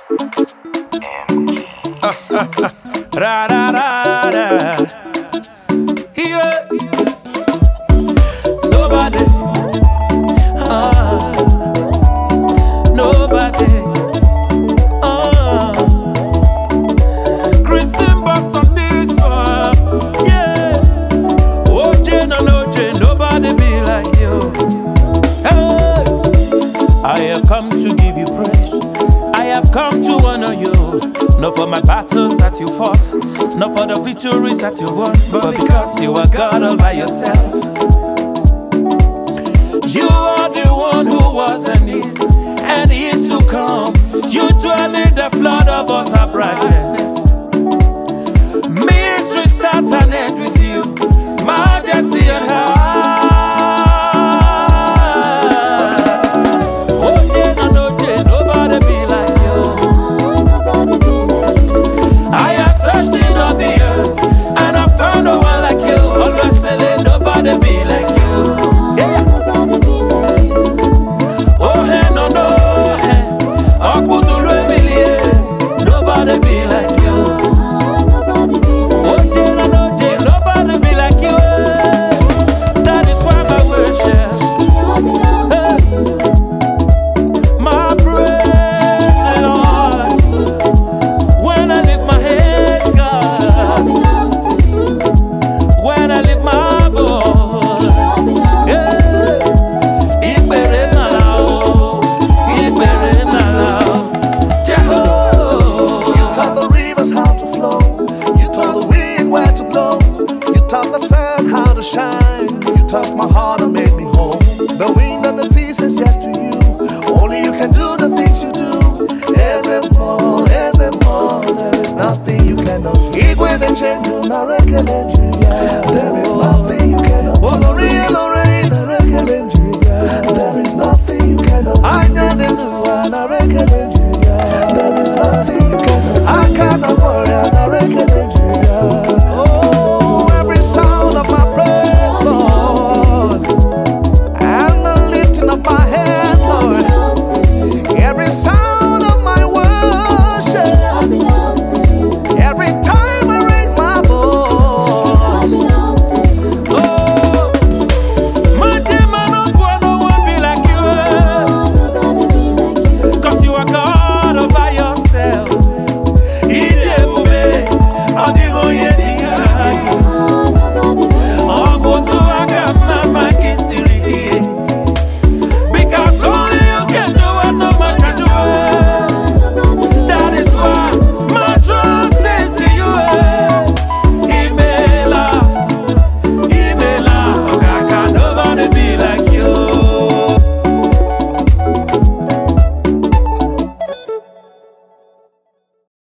Ra ra ra ra. Yeah. Nobody. Nobody. Christian boss on this one. Yeah. OJ no OJ, nobody be like you. Hey. I have come to give you praise. I have come to honor you. Not for my battles that you fought, not for the victories that you won, but because you are God all by yourself. You are the one who was and is to come. You dwell in the flood of utter brightness. Mystery starts and ends with you, majesty and high. Nobody be like you. I have searched in all the earth and I found no one like you. Always saying nobody be like you. Yeah. Oh hey no no hey. Akudulu emilie. Nobody be like you. Oh day no day. Nobody be like you. That is why I worship. My praise, Lord. When I lift my hands, God. When I lift my voice, yeah. Ikbere nalao, Ikbere nalao, Jehovah. You taught the rivers how to flow. You taught the wind where to blow. You taught the sun how to shine. You touched my heart and made me whole. The wind and the sea says yes to you. Only you can do the things you do. There is nothing you cannot do. There is nothing you cannot do.